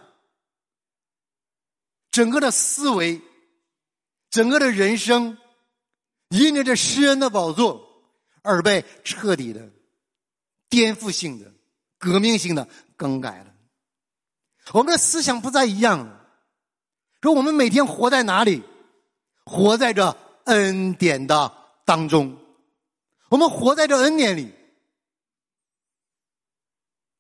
整个的思维，整个的人生，因着这施恩的宝座而被彻底的、颠覆性的、革命性的更改了。我们的思想不再一样了。说我们每天活在哪里？活在这恩典的当中。我们活在这恩典里。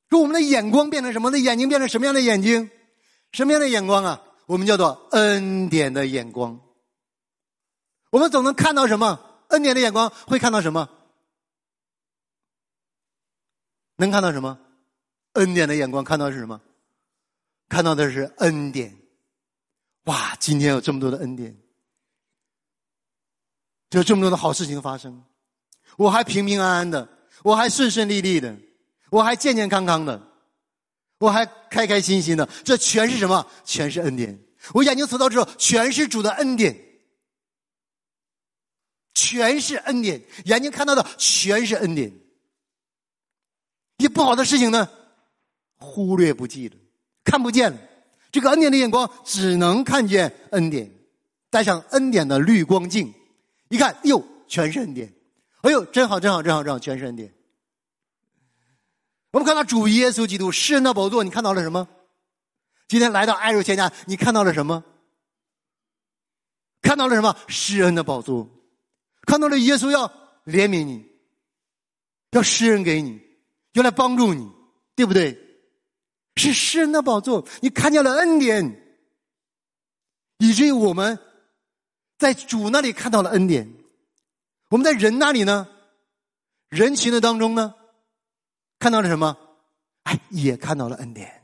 说我们的眼光变成什么？的眼睛变成什么样的眼睛？什么样的眼光啊？我们叫做恩典的眼光。我们总能看到什么？恩典的眼光会看到什么？能看到什么？恩典的眼光看到是什么？看到的是恩典。哇，今天有这么多的恩典，就有这么多的好事情发生，我还平平安安的，我还顺顺利利的，我还健健康康的，我还开开心心的，这全是什么？全是恩典。我眼睛所到之后，全是主的恩典，全是恩典，眼睛看到的全是恩典。一不好的事情呢，忽略不计了，看不见了。这个恩典的眼光只能看见恩典，带上恩典的滤光镜，一看，哟，全是恩典。哎呦，真好，真好，真好，真好，全是恩典。我们看到主耶稣基督施恩的宝座，你看到了什么？今天来到爱肉千家，你看到了什么？看到了什么？施恩的宝座，看到了耶稣要怜悯你，要施恩给你，要来帮助你，对不对？是施恩的宝座，你看见了恩典，以至于我们在主那里看到了恩典。我们在人那里呢，人群的当中呢，看到了什么？哎，也看到了恩典。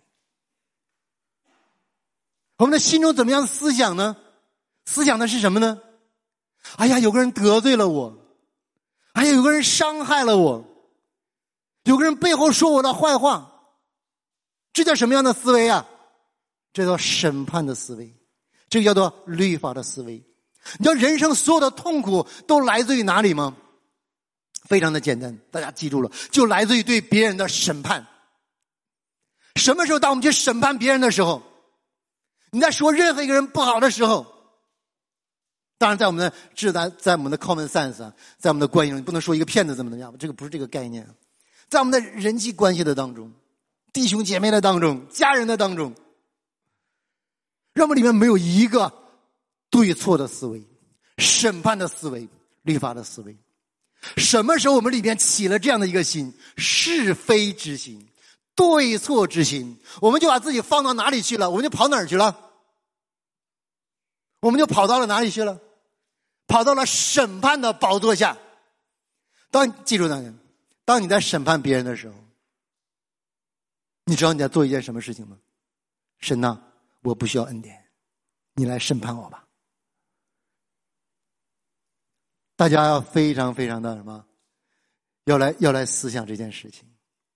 我们的心中怎么样的思想呢？思想的是什么呢？哎呀，有个人得罪了我，哎呀，有个人伤害了我，有个人背后说我的坏话，这叫什么样的思维啊？这叫审判的思维，这个叫做律法的思维。你知道人生所有的痛苦都来自于哪里吗？非常的简单，大家记住了，就来自于对别人的审判。什么时候当我们去审判别人的时候，你在说任何一个人不好的时候，当然在我们的是在在我们的 common sense 啊，在我们的观念，你不能说一个骗子怎么怎么样，这个不是这个概念。在我们的人际关系的当中，弟兄姐妹的当中，家人的当中，让我们里面没有一个对错的思维，审判的思维，律法的思维。什么时候我们里面起了这样的一个心，是非之心，对错之心，我们就把自己放到哪里去了？我们就跑哪儿去了？我们就跑到了哪里去了？跑到了审判的宝座下。当记住大家，当你在审判别人的时候，你知道你在做一件什么事情吗？神呐，我不需要恩典，你来审判我吧。大家要非常非常的什么？要来要来思想这件事情。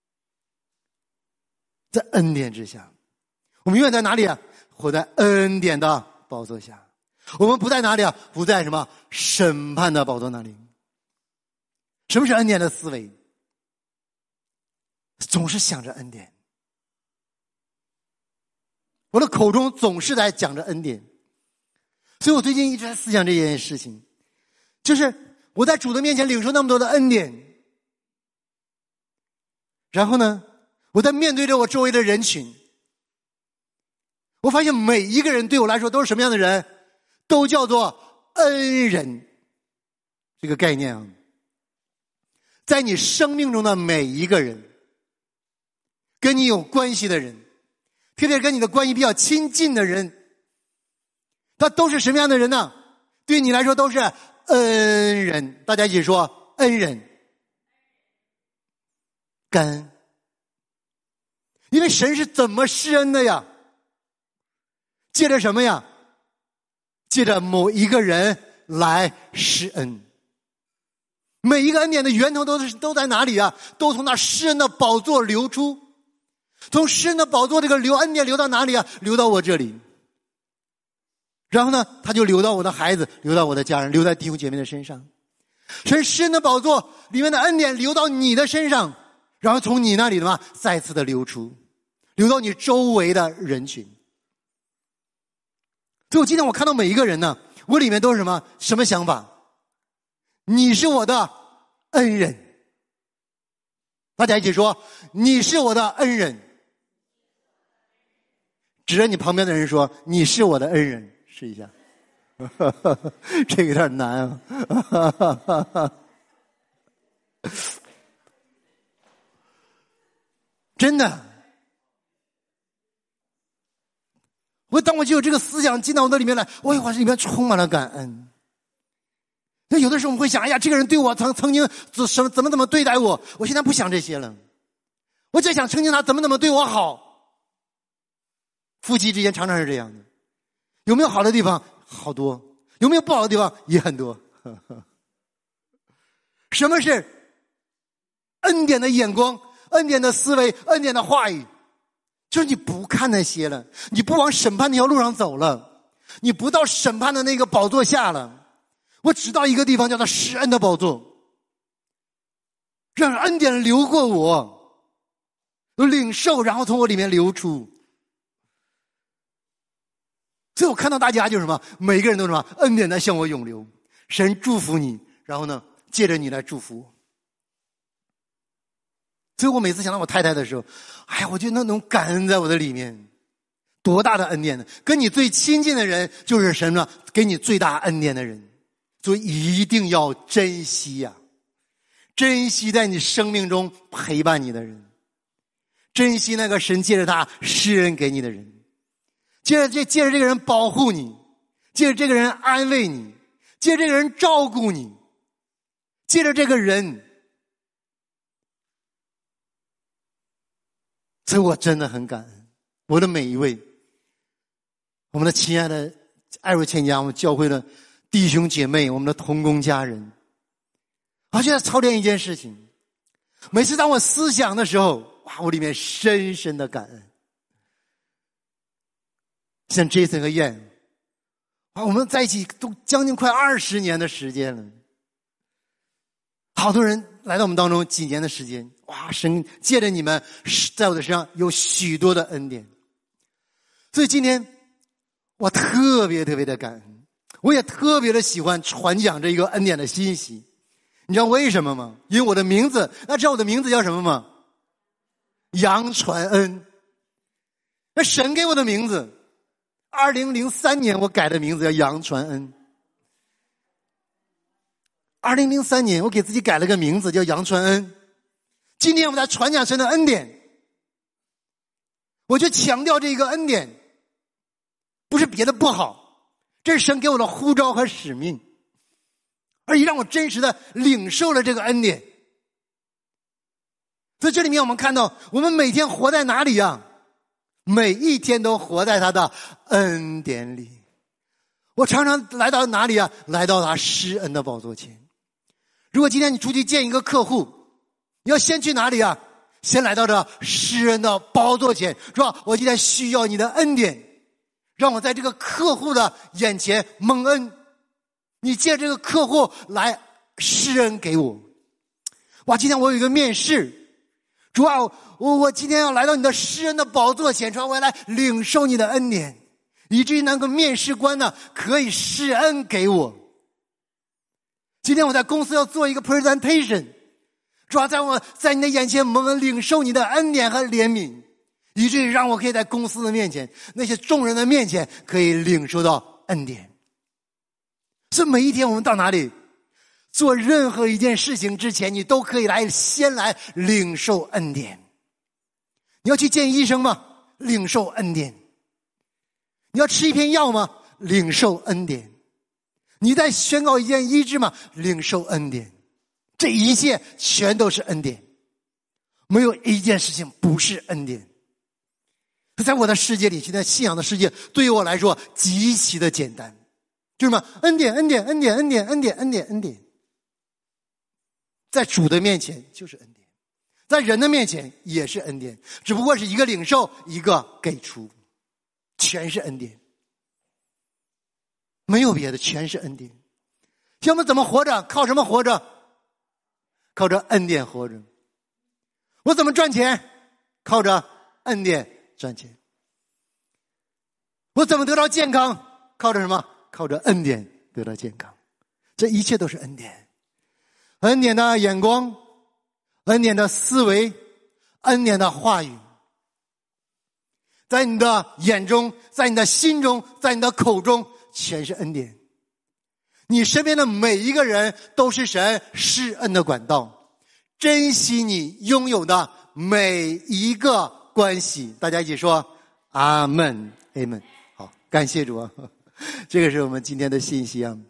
在恩典之下，我们永远在哪里啊？活在恩典的宝座下。我们不在哪里啊？不在什么审判的宝座那里。什么是恩典的思维？总是想着恩典。我的口中总是在讲着恩典，所以我最近一直在思想这件事情，就是我在主的面前领受那么多的恩典，然后呢，我在面对着我周围的人群，我发现每一个人对我来说都是什么样的人？都叫做恩人。这个概念啊，在你生命中的每一个人，跟你有关系的人，特别跟你的关系比较亲近的人，他都是什么样的人呢？对你来说都是恩人。大家一起说恩人，感恩。因为神是怎么施恩的呀？借着什么呀？借着某一个人来施恩。每一个恩典的源头都是都在哪里啊？都从那施恩的宝座流出。从施恩的宝座这个流恩典流到哪里啊？流到我这里。然后呢，他就流到我的孩子，流到我的家人，流在弟兄姐妹的身上。神施恩的宝座里面的恩典流到你的身上，然后从你那里的嘛再次的流出，流到你周围的人群。所以我今天我看到每一个人呢，我里面都是什么什么想法？你是我的恩人。大家一起说，你是我的恩人。指着你旁边的人说，你是我的恩人。试一下。这个有点难啊。 真的。我当我就有这个思想进到我的里面来，我我里面充满了感恩。那有的时候我们会想，哎呀，这个人对我曾曾经怎什么怎么怎么对待我，我现在不想这些了，我在想曾经他怎么怎么对我好。夫妻之间常常是这样的，有没有好的地方？好多。有没有不好的地方？也很多。什么是恩典的眼光、恩典的思维、恩典的话语？就是你不看那些了，你不往审判那条路上走了，你不到审判的那个宝座下了，我只到一个地方叫做施恩的宝座，让恩典流过我，我领受，然后从我里面流出。所以我看到大家就是什么，每个人都什么，恩典在向我涌流，神祝福你，然后呢借着你来祝福我。所以我每次想到我太太的时候，哎呀，我觉得那种感恩在我的里面，多大的恩典呢？跟你最亲近的人就是神呢，给你最大恩典的人，所以一定要珍惜呀、啊，珍惜在你生命中陪伴你的人，珍惜那个神借着他施恩给你的人，借着这借着这个人保护你，借着这个人安慰你，借着这个人照顾你，借着这个人。所以我真的很感恩我的每一位，我们的亲爱的爱若千家，我们教会的弟兄姐妹，我们的同工家人。我现在操练一件事情，每次当我思想的时候，哇，我里面深深的感恩。像 Jason 和燕，哇，我们在一起都将近快二十年的时间了，好多人来到我们当中几年的时间，哇，神借着你们在我的身上有许多的恩典。所以今天我特别特别的感恩，我也特别的喜欢传讲这一个恩典的信息。你知道为什么吗？因为我的名字，那知道我的名字叫什么吗？杨传恩。那神给我的名字，二零零三年我改的名字叫杨传恩。二零零三年我给自己改了个名字叫杨传恩。今天我们在传讲神的恩典，我就强调这个恩典不是别的不好，这是神给我的呼召和使命，而且让我真实的领受了这个恩典。所以这里面我们看到，我们每天活在哪里啊？每一天都活在他的恩典里。我常常来到哪里啊？来到他施恩的宝座前。如果今天你出去见一个客户，你要先去哪里啊？先来到这施恩的宝座前，是吧？我今天需要你的恩典，让我在这个客户的眼前蒙恩，你借这个客户来施恩给我。哇，今天我有一个面试，主啊，我我今天要来到你的施恩的宝座前，主啊，我要来领受你的恩典，以至于那个面试官呢可以施恩给我。今天我在公司要做一个 presentation， 主要在我在你的眼前蒙恩领受你的恩典和怜悯，以至于让我可以在公司的面前，那些众人的面前可以领受到恩典。所以每一天我们到哪里做任何一件事情之前，你都可以来先来领受恩典。你要去见医生吗？领受恩典。你要吃一片药吗？领受恩典。你在宣告一件医治吗？领受恩典。这一切全都是恩典，没有一件事情不是恩典。在我的世界里，现在信仰的世界对于我来说极其的简单，就是什么？恩典，恩典，恩典，恩典，恩典，恩典，恩典。在主的面前就是恩典，在人的面前也是恩典，只不过是一个领受，一个给出，全是恩典，没有别的，全是恩典。我们怎么活着？靠什么活着？靠着恩典活着。我怎么赚钱？靠着恩典赚钱。我怎么得到健康？靠着什么？靠着恩典得到健康。这一切都是恩典。恩典的眼光，恩典的思维，恩典的话语，在你的眼中，在你的心中，在你的口中，全是恩典。你身边的每一个人都是神施恩的管道，珍惜你拥有的每一个关系。大家一起说阿们，阿们。好，感谢主啊，这个是我们今天的信息啊。